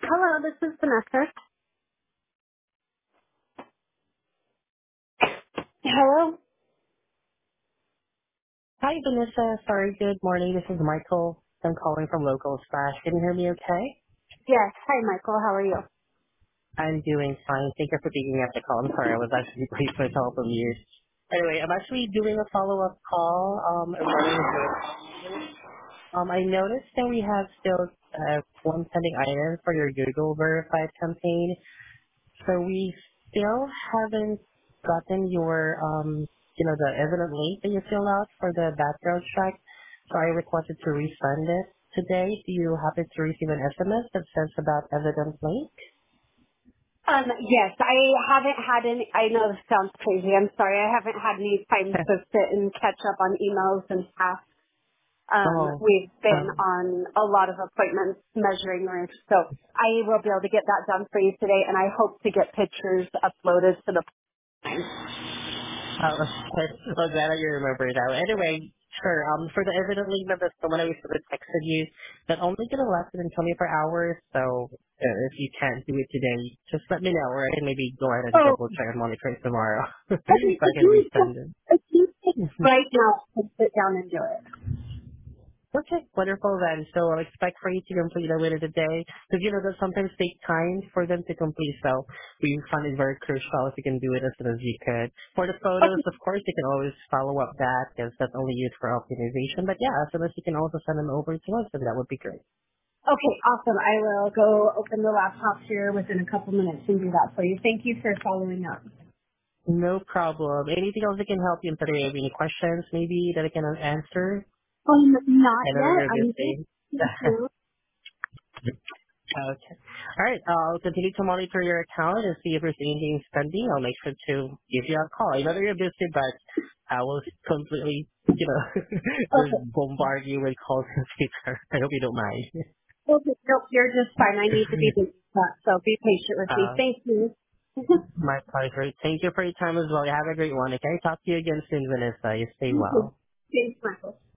Hello, this is Vanessa. Hello? Hi, Vanessa. Sorry, good morning. This is Michael. I'm calling from Local Splash. Can you hear me okay? Yes. Hi, Michael. How are you? I'm doing fine. Thank you for picking up the call. I'm sorry, I was actually waiting for a call from you. Anyway, I'm actually doing a follow-up call. I noticed that we have still one pending item for your Google Verified campaign. So we still haven't gotten your, the evident link that you fill out for the background check. So I requested to resend it today. Do you happen to receive an SMS that says about evident link? Yes, I haven't had any, I know this sounds crazy. I'm sorry. I haven't had any time to sit and catch up on emails and tasks. oh, We've been um, on a lot of appointments measuring roofs, so I will be able to get that done for you today, and I hope to get pictures uploaded to the oh, well, glad that you remember now. Anyway, sure. For the evident link, that's the one I sort of texted you. That only gonna last within 24 hours. So if you can't do it today, just let me know, or I can maybe go ahead and Oh, double check and monitor it tomorrow, so okay. I can resend it. If you take right now, I can sit down and do it. Okay, wonderful then. So I'll expect for you to complete it within the day. Because that sometimes take time for them to complete. So we find it very crucial if you can do it as soon as you could. For the photos, Okay. of course, you can always follow up that because that's only used for optimization. But yeah, as soon as you can also send them over to us, then that would be great. Okay, awesome. I will go open the laptop here within a couple minutes and do that for you. Thank you for following up. No problem. Anything else I can help you in today? Have any questions maybe that I can answer? Not I know yet. you're I'm good. busy. Thank you. Okay. All right. I'll continue to monitor your account and see if there's anything pending. I'll make sure to give you a call. I know that you're busy, but I will completely, just Okay. bombard you with calls in future. I hope you don't mind. Okay. Nope, you're just fine. I need to be busy, so be patient with me. uh, Thank you. my pleasure. Thank you for your time as well. You have a great one. Okay. Talk to you again soon, Vanessa. You stay You too. well. Thanks, Michael.